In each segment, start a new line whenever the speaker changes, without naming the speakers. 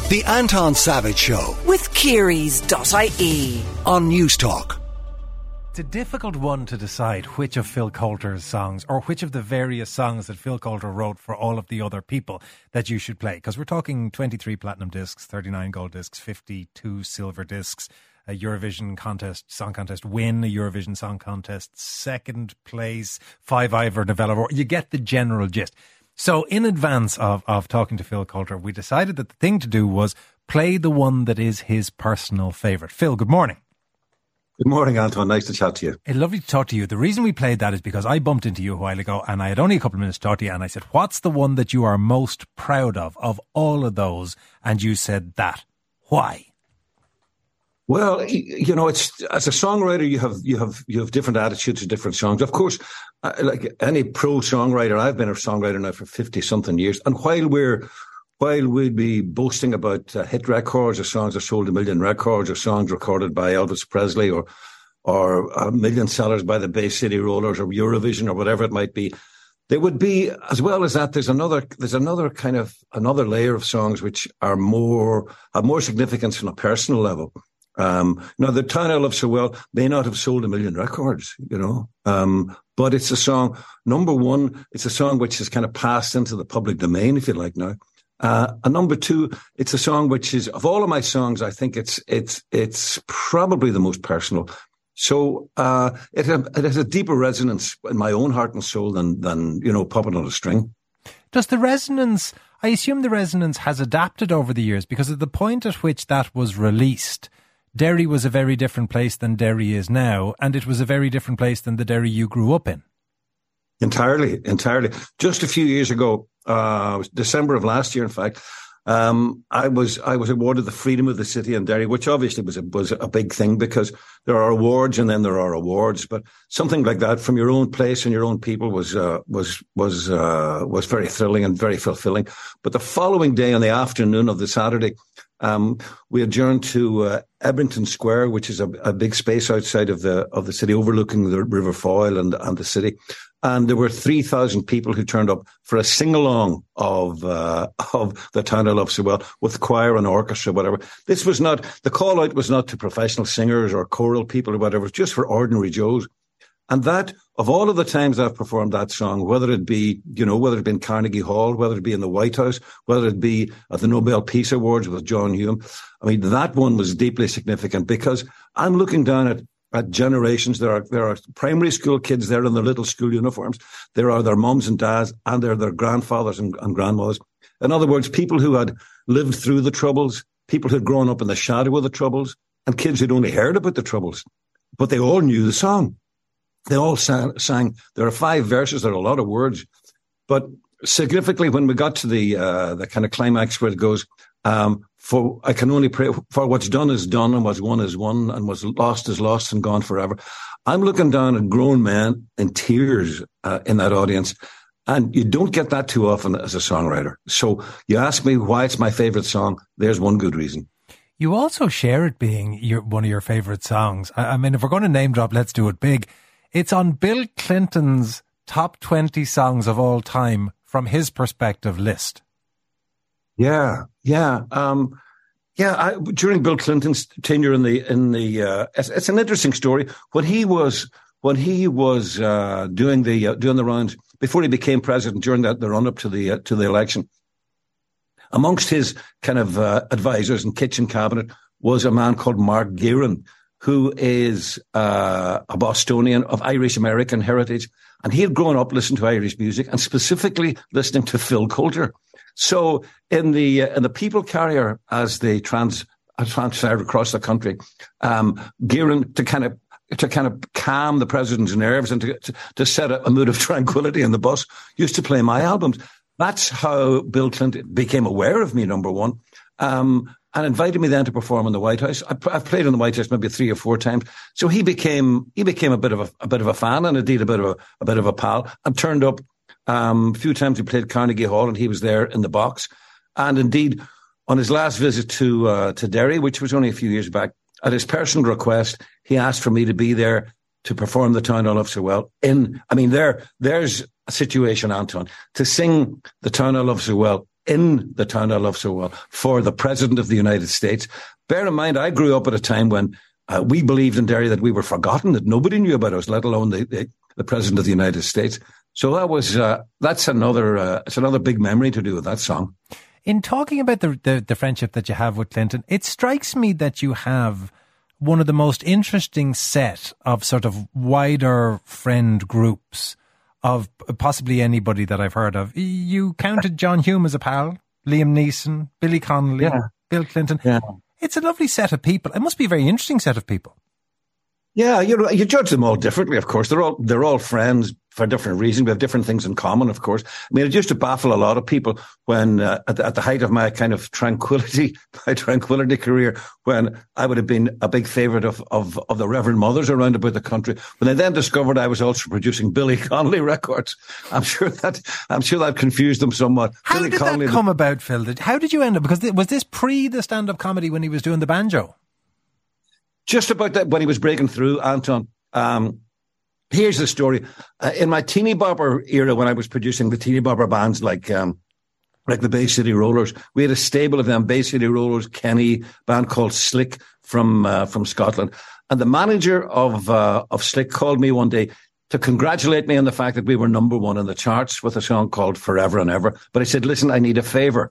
The Anton Savage Show
with Kearys.ie
on News Talk.
It's a difficult one to decide which of Phil Coulter's songs or which of the various songs that Phil Coulter wrote for all of the other people that you should play. Because we're talking 23 platinum discs, 39 gold discs, 52 silver discs, a Eurovision song contest win, a Eurovision Song Contest second place, 5 Ivor Novello Award. You get the general gist. So in advance of talking to Phil Coulter, we decided that the thing to do was play the one that is his personal favourite. Phil, good morning.
Good morning, Anton. Nice to chat to you.
It's lovely to talk to you. The reason we played that is because I bumped into you a while ago and I had only a couple of minutes to talk to you, and I said, what's the one that you are most proud of all of those? And you said that. Why?
Well, you know, it's as a songwriter, you have different attitudes to different songs. Of course, like any pro songwriter, I've been a songwriter now for 50 something years. And while we'd be boasting about hit records or songs that sold 1 million records or songs recorded by Elvis Presley or 1 million sellers by the Bay City Rollers or Eurovision or whatever it might be, there would be, as well as that, there's another layer of songs which have more significance on a personal level. Now, The Town I Love So Well may not have sold 1 million records, you know, but it's a song, number one, it's a song which has kind of passed into the public domain, if you like now. And number two, it's a song which is, of all of my songs, I think it's probably the most personal. So, it has a deeper resonance in my own heart and soul than, you know, Puppet on a String.
Does the resonance, I assume the resonance has adapted over the years, because at the point at which that was released, Derry was a very different place than Derry is now, and it was a very different place than the Derry you grew up in.
Entirely. Just a few years ago, December of last year, in fact, I was awarded the Freedom of the City in Derry, which obviously was a big thing, because there are awards and then there are awards. But something like that from your own place and your own people was very thrilling and very fulfilling. But the following day, on the afternoon of the Saturday, we adjourned to Ebrington Square, which is a big space outside of the city, overlooking the River Foyle and the city. And there were 3,000 people who turned up for a sing-along of The Town I Love So Well, with choir and orchestra, whatever. This was not, the call out was not to professional singers or choral people or whatever, it was just for ordinary Joes. And that, of all of the times I've performed that song, whether it be in Carnegie Hall, whether it be in the White House, whether it be at the Nobel Peace Awards with John Hume, I mean, that one was deeply significant, because I'm looking down at generations. There are primary school kids there in their little school uniforms. There are their mums and dads, and there are their grandfathers and grandmothers. In other words, people who had lived through the Troubles, people who had grown up in the shadow of the Troubles, and kids who'd only heard about the Troubles. But they all knew the song. They all sang. There are 5 verses. There are a lot of words. But significantly, when we got to the kind of climax where it goes, for I can only pray for what's done is done, and what's won is won, and what's lost is lost and gone forever. I'm looking down at grown men in tears in that audience. And you don't get that too often as a songwriter. So you ask me why it's my favorite song. There's one good reason.
You also share it being one of your favorite songs. I mean, if we're going to name drop, let's do it big. It's on Bill Clinton's top 20 songs of all time from his perspective list.
Yeah. During Bill Clinton's tenure it's an interesting story. When he was doing the rounds before he became president, during the run up to the election, amongst his kind of advisors and kitchen cabinet was a man called Mark Gearan, who is a Bostonian of Irish American heritage, and he had grown up listening to Irish music and specifically listening to Phil Coulter. So in the people carrier, as they transferred across the country, Gearan, to kind of calm the president's nerves and to set a mood of tranquility in the bus, used to play my albums. That's how Bill Clinton became aware of me, number one, and invited me then to perform in the White House. I've played in the White House maybe 3 or 4 times, so he became a bit of a fan, and indeed a bit of a pal, and turned up. A few times we played Carnegie Hall, and he was there in the box. And indeed, on his last visit to Derry, which was only a few years back, at his personal request, he asked for me to be there to perform The Town I Love So Well. There's a situation, Anton, to sing The Town I Love So Well in the town I love so well for the President of the United States. Bear in mind, I grew up at a time when we believed in Derry that we were forgotten, that nobody knew about us, let alone the President of the United States. So that was that's another big memory to do with that song.
In talking about the friendship that you have with Clinton, it strikes me that you have one of the most interesting set of sort of wider friend groups of possibly anybody that I've heard of. You counted John Hume as a pal, Liam Neeson, Billy Connolly, Bill Clinton. Yeah. It's a lovely set of people. It must be a very interesting set of people.
Yeah, you judge them all differently, of course. They're all friends for different reasons. We have different things in common, of course. I mean, it used to baffle a lot of people when, at the height of my kind of tranquility career, when I would have been a big favourite of the Reverend Mothers around about the country. When they then discovered I was also producing Billy Connolly records, I'm sure that confused them somewhat.
How did that come about, Phil? How did you end up? Because was this pre the stand-up comedy when he was doing the banjo?
Just about that, when he was breaking through, Anton. Here's the story. In my teeny bopper era, when I was producing the teeny bopper bands like the Bay City Rollers, we had a stable of them, Bay City Rollers, Kenny, band called Slick from Scotland. And the manager of Slick called me one day to congratulate me on the fact that we were number one in the charts with a song called Forever and Ever. But he said, listen, I need a favour.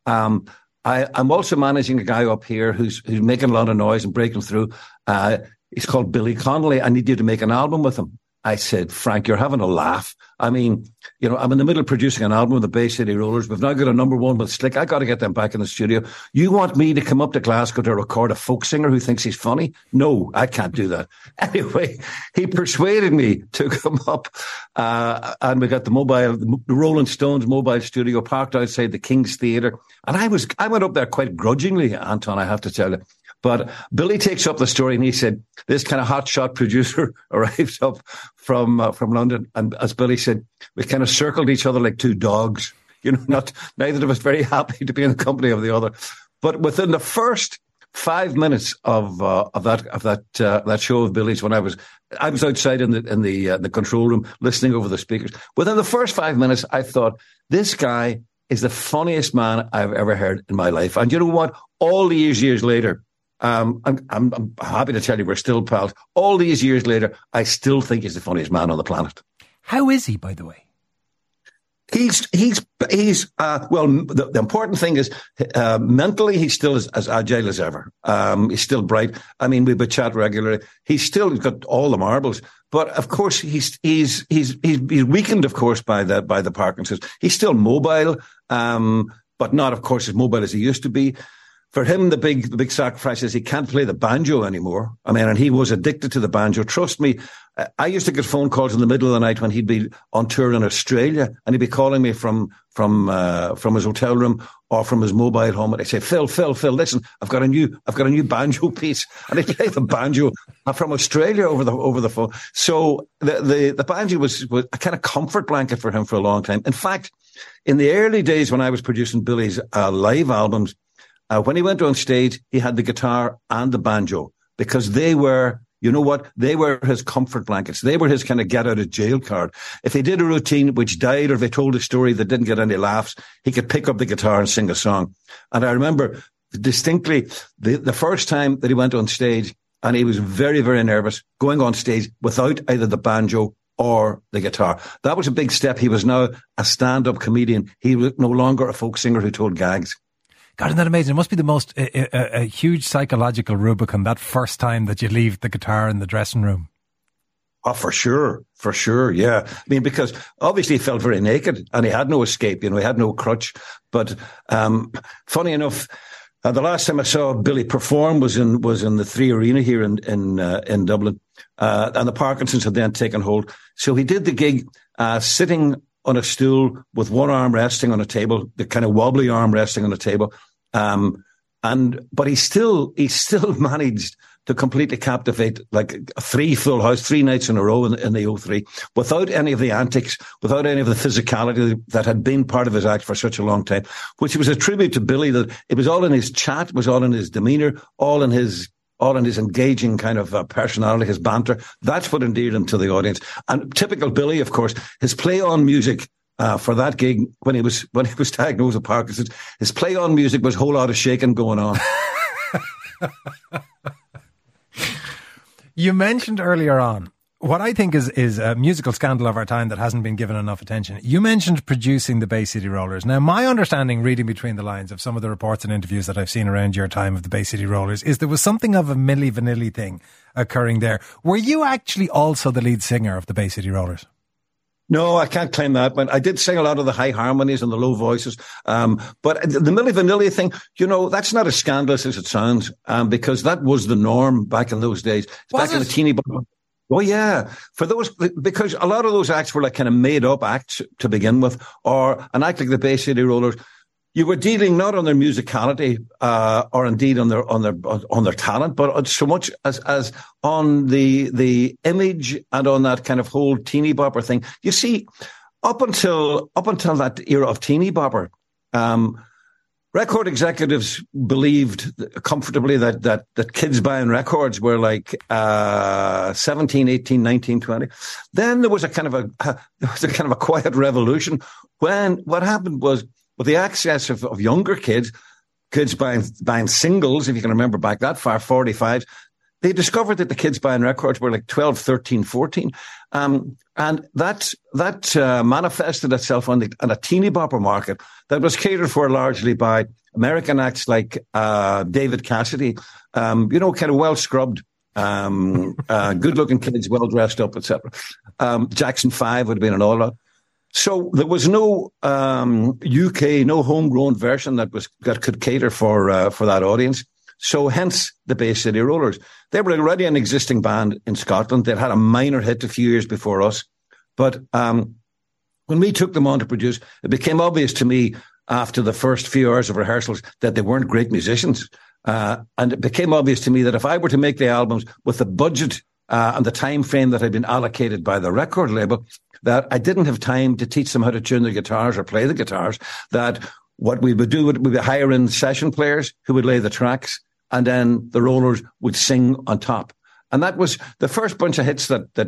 I'm also managing a guy up here who's making a lot of noise and breaking through. He's called Billy Connolly. I need you to make an album with him. I said, Frank, you're having a laugh. I mean, I'm in the middle of producing an album with the Bay City Rollers. We've now got a number one with Slick. I got to get them back in the studio. You want me to come up to Glasgow to record a folk singer who thinks he's funny? No, I can't do that. Anyway, he persuaded me to come up, and we got the Rolling Stones mobile studio parked outside the King's Theatre. And I went up there quite grudgingly, Anton, I have to tell you. But Billy takes up the story and he said, this kind of hotshot producer arrives up from London. And as Billy said, we kind of circled each other like two dogs. Neither of us very happy to be in the company of the other. But within the first 5 minutes of that show of Billy's, when I was outside in the control room listening over the speakers, within the first 5 minutes, I thought, this guy is the funniest man I've ever heard in my life. And you know what? All these years later, I'm happy to tell you we're still pals. All these years later, I still think he's the funniest man on the planet.
How is he, by the way?
He's well, the important thing is, mentally, he's still as agile as ever. He's still bright. I mean, we would chat regularly. He's still got all the marbles. But of course, he's weakened, of course, by the Parkinson's. He's still mobile, but not, of course, as mobile as he used to be. For him, the big sacrifice is he can't play the banjo anymore. I mean, and he was addicted to the banjo. Trust me, I used to get phone calls in the middle of the night when he'd be on tour in Australia, and he'd be calling me from his hotel room or from his mobile home, and I'd say, Phil, listen, I've got a new banjo piece, and he'd play the banjo from Australia over the phone. So the banjo was a kind of comfort blanket for him for a long time. In fact, in the early days when I was producing Billy's live albums, when he went on stage, he had the guitar and the banjo because they were, you know what? They were his comfort blankets. They were his kind of get out of jail card. If he did a routine which died or if he told a story that didn't get any laughs, he could pick up the guitar and sing a song. And I remember distinctly the first time that he went on stage, and he was very, very nervous going on stage without either the banjo or the guitar. That was a big step. He was now a stand-up comedian. He was no longer a folk singer who told gags.
God, isn't that amazing? It must be the most a huge psychological Rubicon, that first time that you leave the guitar in the dressing room.
Oh, for sure, yeah. I mean, because obviously he felt very naked and he had no escape, he had no crutch. But funny enough, the last time I saw Billy perform was in the 3 Arena here in Dublin, and the Parkinson's had then taken hold. So he did the gig sitting on a stool with one arm resting on a table, the kind of wobbly arm resting on a table. But he still managed to completely captivate like 3 full house, 3 nights in a row in the O3 without any of the antics, without any of the physicality that had been part of his act for such a long time, which was a tribute to Billy, that it was all in his chat, it was all in his demeanour, all in his engaging kind of personality, his banter. That's what endeared him to the audience. And typical Billy, of course, his play on music for that gig when he was diagnosed with Parkinson's. His play on music was a whole lot of shaking going on.
You mentioned earlier on what I think is a musical scandal of our time that hasn't been given enough attention. You mentioned producing the Bay City Rollers. Now, my understanding, reading between the lines of some of the reports and interviews that I've seen around your time of the Bay City Rollers, is there was something of a Milli Vanilli thing occurring there. Were you actually also the lead singer of the Bay City Rollers?
No, I can't claim that, but I did sing a lot of the high harmonies and the low voices. But the Milli Vanilli thing, that's not as scandalous as it sounds, because that was the norm back in those days. Back in the teeny bopper. Oh yeah, because a lot of those acts were like kind of made up acts to begin with, or an act like the Bay City Rollers. You were dealing not on their musicality, or indeed on their talent, but so much as on the image and on that kind of whole teeny bopper thing. You see, up until that era of teeny bopper, record executives believed comfortably that kids buying records were like 17, 18, 19, 20. Then there was a kind of a quiet revolution when what happened was, with the access of younger kids buying singles, if you can remember back that far, 45s, they discovered that the kids buying records were like 12, 13, 14. And that manifested itself on a teeny bopper market that was catered for largely by American acts like David Cassidy, kind of well scrubbed, good looking kids, well dressed up, etc. Jackson 5 would have been an all out. So there was no UK, no homegrown version that could cater for that audience. So hence the Bay City Rollers. They were already an existing band in Scotland. They'd had a minor hit a few years before us. But when we took them on to produce, it became obvious to me after the first few hours of rehearsals that they weren't great musicians. And it became obvious to me that if I were to make the albums with the budget and the time frame that had been allocated by the record label, that I didn't have time to teach them how to tune the guitars or play the guitars, that what we would do would be hire in session players who would lay the tracks, and then the Rollers would sing on top. And that was the first bunch of hits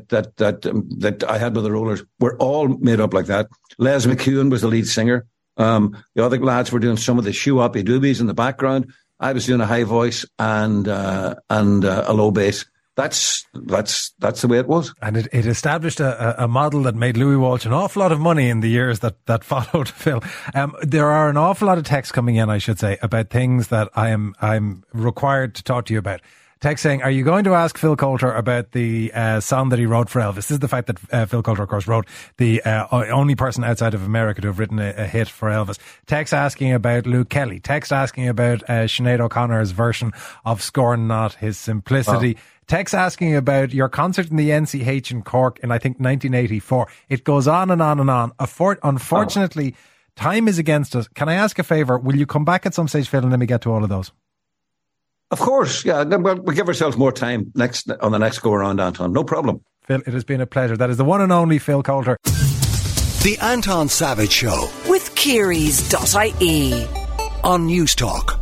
that I had with the Rollers were all made up like that. Les McEwen was the lead singer. The other lads were doing some of the shoo-oppy doobies in the background. I was doing a high voice and a low bass. That's the way it was.
And it established a model that made Louis Walsh an awful lot of money in the years that followed, Phil. There are an awful lot of texts coming in, I should say, about things that I'm required to talk to you about. Text saying, are you going to ask Phil Coulter about the song that he wrote for Elvis? This is the fact that Phil Coulter, of course, wrote the only person outside of America to have written a hit for Elvis. Text asking about Luke Kelly. Text asking about Sinead O'Connor's version of Scorn Not, His Simplicity. Oh. Text asking about your concert in the NCH in Cork in, I think, 1984. It goes on and on and on. Unfortunately, time is against us. Can I ask a favour? Will you come back at some stage, Phil, and let me get to all of those?
Of course, yeah. We'll give ourselves more time on the next go-around, Anton. No problem.
Phil, it has been a pleasure. That is the one and only Phil Coulter.
The Anton Savage Show.
With Kearys.ie
on News Talk.